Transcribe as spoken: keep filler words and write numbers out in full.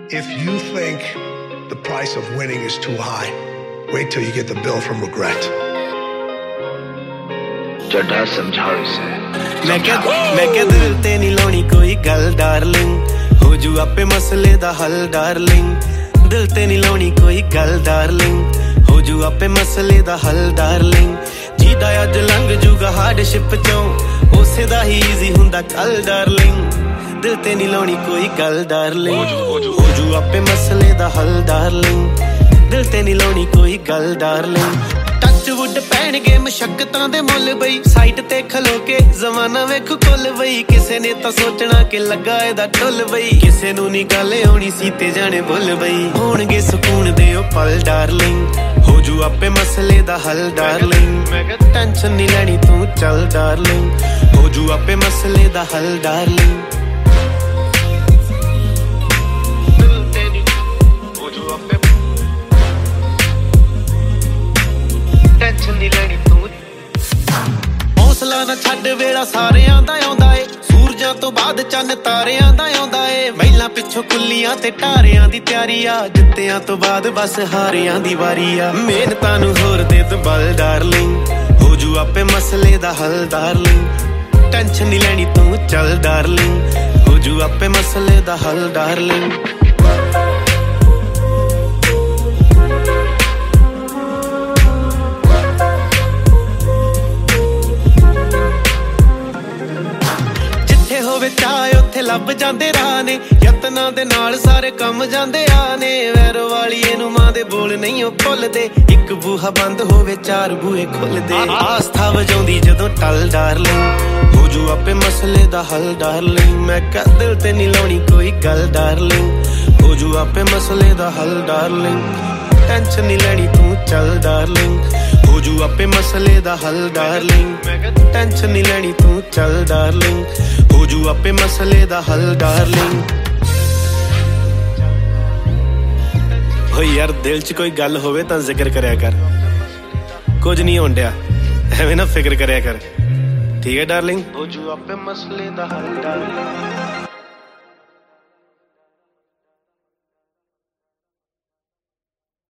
If you think the price of winning is too high, wait till you get the bill from regret. चढ़ा समझाओ इसे मैं क्या मैं क्या दिल ते नहीं लानी कोई गल डार्लिंग हो जू आपे मसले दा हल डार्लिंग दिल ते नहीं लानी कोई गल डार्लिंग हो जू आपे मसले दा हल डार्लिंग जीदा अज लंघ जूगा हार्डशिप चों उसे दा ही ईजी हुंदा कल डार्लिंग दिल ते नहीं लानी कोई गल डार्लिंग हो जू आपे मसले दा हल डार्लिंग दिल ते नहीं लानी कोई गल डार्लिंग वुड पैणगे मशक्कतां दे मुल बई साइट ते खलो के जमाना वेख कुल बई किसे ने तां सोचना कि लगा एदा ढुल बई किसे नूं नी गल आउणी सी ते जाने भुल बई होणगे सुकून दे ओ पल डार्लिंग हो जू आपे मसले दा हल डार्लिंग मैं कह टेंशन नी लैनी तू चल डार्लिंग हो जू आपे मसले दा हल डार्लिंग ਹੌਸਲਾ ਨਾ ਛੱਡ ਵੇਲਾ ਸਾਰਿਆਂ ਦਾ ਆਉਂਦਾ ਏ ਸੂਰਜਾਂ ਤੋਂ ਬਾਅਦ ਚੰਨ ਤਾਰਿਆਂ ਦਾ ਆਉਂਦਾ ਏ ਮਹਿਲਾਂ ਪਿੱਛੋਂ ਕੁੱਲੀਆਂ ਤੇ ਟਾਰਿਆਂ ਦੀ ਤਿਆਰੀ ਆ ਜਿੱਤਿਆਂ ਤੋਂ ਬਾਅਦ ਬਸ ਹਾਰਿਆਂ ਦੀ ਵਾਰੀ ਆ ਮਿਹਨਤਾਂ ਨੂੰ ਹੋਰ ਦੇ ਤੂੰ ਬਲ ਡਾਰਲਿੰਗ ਹੋ ਜੂ ਆਪੇ ਮਸਲੇ ਦਾ ਹੱਲ ਡਾਰਲਿੰਗ ਟੈਨਸ਼ਨ ਨਹੀਂ ਲੈਣੀ ਤੂੰ ਚੱਲ ਡਾਰਲਿੰਗ ਹੋ ਜੂ ਆਪੇ ਮਸਲੇ ਦਾ ਹੱਲ ਡਾਰਲਿੰਗ ਹੋਵੇ ਚਾਹ ਉੱਥੇ ਲੱਭ ਜਾਂਦੇ ਰਾਹ ਨੇ ਯਤਨਾਂ ਦੇ ਨਾਲ ਸਾਰੇ ਕੰਮ ਜਾਂਦੇ ਆ ਨੇ ਵੈਰ ਵਾਲੀ ਇਹਨੂੰ ਮਾਂ ਦੇ ਬੋਲ ਨਹੀਂ ਉਹ ਭੁੱਲਦੇ ਇੱਕ ਬੂਹਾ ਬੰਦ ਹੋਵੇ ਚਾਰ ਬੂਹੇ ਖੁੱਲਦੇ ਆਸਥਾ ਵਜਾਉਂਦੀ ਜਦੋਂ ਟਲ ਡਾਰਲਿੰਗ ਹੋ ਜੂ ਆਪੇ ਮਸਲੇ ਦਾ ਹੱਲ ਡਾਰਲਿੰਗ ਮੈਂ ਕਹ ਦਿਲ ਤੇ ਨਹੀਂ ਲਾਉਣੀ ਕੋਈ ਗੱਲ ਡਾਰਲਿੰਗ ਹੋ ਜੂ ਆਪੇ ਮਸਲੇ ਦਾ ਹੱਲ ਡਾਰਲਿੰਗ ਟੈਨਸ਼ਨ ਨਹੀਂ ਲੈਣੀ ਤੂੰ ਚੱਲ ਡਾਰਲਿੰਗ ਹੋ ਜੂ ਆਪੇ ਮਸਲੇ ਦਾ ਹੱਲ ਡਾਰਲਿੰਗ ਮੈਂ ਕਹ ਟੈਨਸ਼ਨ ਨਹੀਂ ਲੈਣੀ ਤੂੰ ਚੱਲ ਡਾਰਲਿੰਗ ਹੋ ਜੂ ਆਪੇ ਮਸਲੇ ਦਾ ਹੱਲ ਡਾਰਲਿੰਗ ਹੋ ਯਾਰ ਦਿਲ 'ਚ ਕੋਈ ਗੱਲ ਹੋਵੇ ਤਾਂ ਜ਼ਿਕਰ ਕਰਿਆ ਕਰ ਕੁਝ ਨਹੀਂ ਹੋਣ ਡਿਆ ਐਵੇਂ ਨਾ ਫਿਕਰ ਕਰਿਆ ਕਰ ਠੀਕ ਹੈ ਡਾਰਲਿੰਗ ਹੋ ਜੂ ਆਪੇ ਮਸਲੇ ਦਾ ਹੱਲ ਡਾਰਲਿੰਗ